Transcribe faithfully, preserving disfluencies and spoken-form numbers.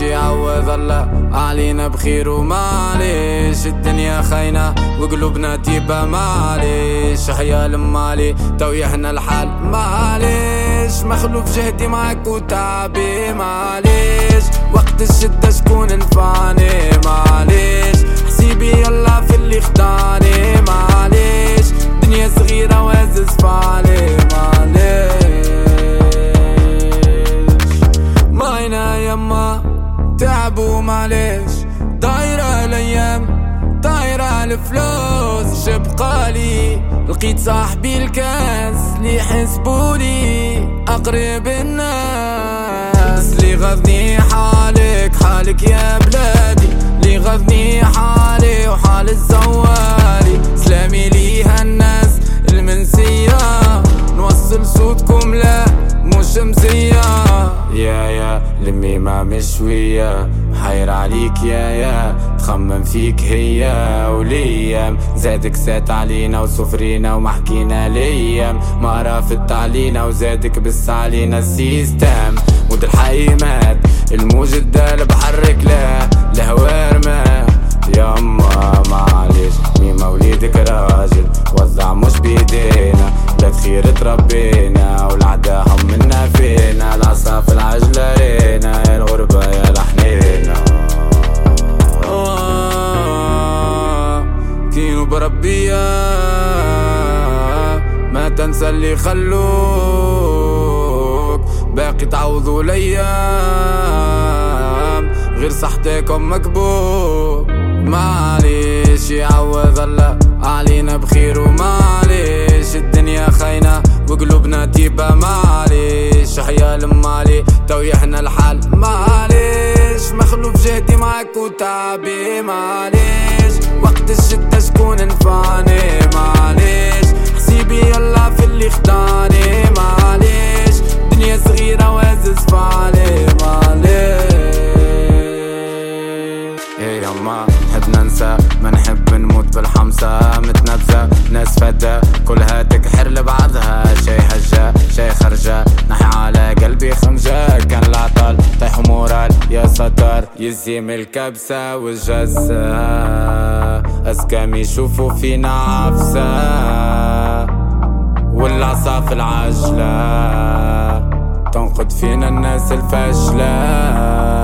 يعوض الله علينا بخير ومعليش. الدنيا خاينة وقلوبنا تيبة معليش. حيال مالي تويحنا الحال معليش. مخلوف جهدي معاك وتعبي معليش. وقت الشدة شكون نفعني معليش. حسيبي يلا في اللي خدعني معليش. دنيا صغيرة وازز فعلي معليش. ماينا يما تعبوا معليش. دايرة الايام دايرة الفلوس. شبقالي لقيت صاحبي الكاس اللي يحسبولي اقرب الناس. اللي غضني حالك حالك يا بلادي. اللي غضني حالي وحال الزوالي. سلامي ليها الناس المنسية. نوصل صوتكم لا مش مزية. يا يا لمي ما مشوية حير عليك يا يا. تخمم فيك هي وليام. زادك سات علينا وصفرينا وما حكينا ليام. ما رافت علينا وزادك بس علينا السيستم. ود الحيمات الموجد ده اللي بحرك له لهوار ما. يما معليش مي موليدك راجل. وزع مش بيدينا لا تخير تربينا. والعدا هم منا فينا. العصا في العجلة رينا. يا الغربة يا لحنينا. كينو بربية ما تنسى اللي خلوك. باقي تعوضوا الايام غير صحتكم مكبوب. معليش يعوض الله علينا بخير ومعليش. الدنيا خاينة وقلوبنا تيبة معليش. حيال مالي تويحنا الحال معليش. مخلوف جهدي معاك وتعبي معليش. وقت الشدة شكون نفعني معليش. حسيبي يلا في اللي خدعني معليش. دنيا صغيرة وازز فعلي معليش. ايه يما نحب ننسى ما نحب نموت بالحمسة. متنبذة ناس فدة كلها تكحر لبعضها. شي هجة شي خرجة نحي على قلبي خمجة. كان العطل طيح مورال يا ستار يزيم الكبسة والجزة. أسكام يشوفوا فينا عفسة والعصا في العجلة. تنقد فينا الناس الفاشلة.